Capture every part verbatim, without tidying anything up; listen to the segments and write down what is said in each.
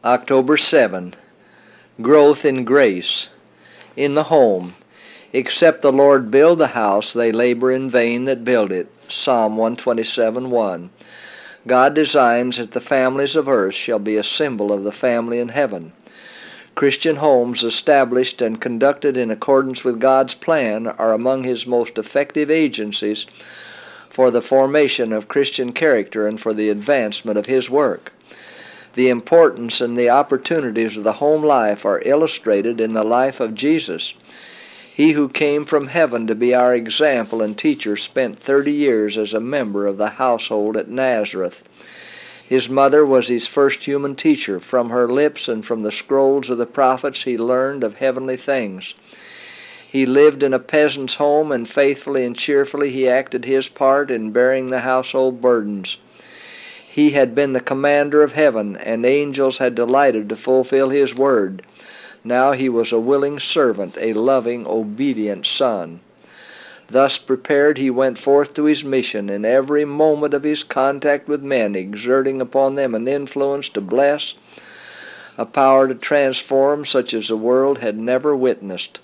October seventh. Growth in grace. In the home. Except the Lord build the house, they labor in vain that build it. Psalm one twenty-seven, one. God designs that the families of earth shall be a symbol of the family in heaven. Christian homes established and conducted in accordance with God's plan are among His most effective agencies for the formation of Christian character and for the advancement of His work. The importance and the opportunities of the home life are illustrated in the life of Jesus. He who came from heaven to be our example and teacher spent thirty years as a member of the household at Nazareth. His mother was his first human teacher. From her lips and from the scrolls of the prophets he learned of heavenly things. He lived in a peasant's home, and faithfully and cheerfully he acted his part in bearing the household burdens. He had been the commander of heaven, and angels had delighted to fulfill his word. Now he was a willing servant, a loving, obedient son. Thus prepared, he went forth to his mission, in every moment of his contact with men, exerting upon them an influence to bless, a power to transform such as the world had never witnessed.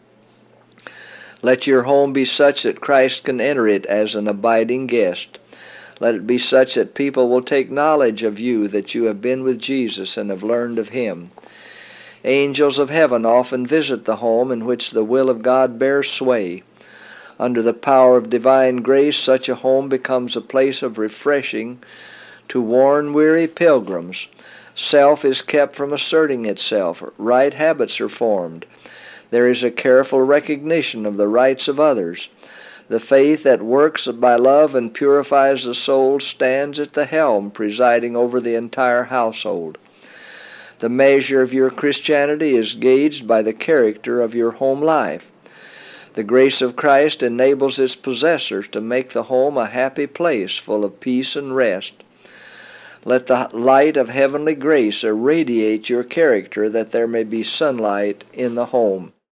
Let your home be such that Christ can enter it as an abiding guest. Let it be such that people will take knowledge of you, that you have been with Jesus and have learned of Him. Angels of heaven often visit the home in which the will of God bears sway. Under the power of divine grace, such a home becomes a place of refreshing to worn, weary pilgrims. Self is kept from asserting itself. Right habits are formed. There is a careful recognition of the rights of others. The faith that works by love and purifies the soul stands at the helm, presiding over the entire household. The measure of your Christianity is gauged by the character of your home life. The grace of Christ enables its possessors to make the home a happy place full of peace and rest. Let the light of heavenly grace irradiate your character, that there may be sunlight in the home.